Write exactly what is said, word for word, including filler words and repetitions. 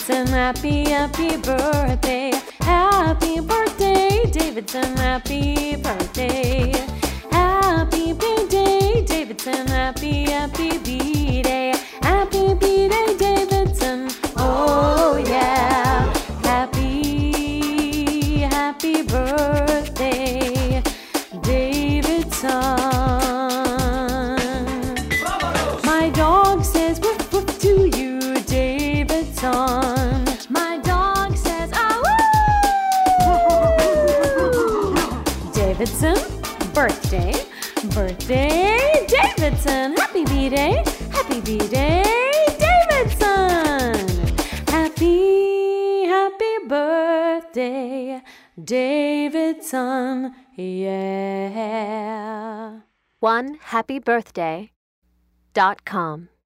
Davidson, happy, happy birthday. Happy birthday, Davidson, happy birthday. Happy B-Day, Davidson, happy, happy B-Day. Happy B-Day, Davidson, oh yeah. Happy, happy birthday, Davidson. My dog says woof woof to you, Davidson. My dog says ah woo. Davidson, birthday, birthday, Davidson. Happy B-Day, happy B-Day, Davidson. Happy, happy birthday, Davidson, yeah. One happy birthday dot com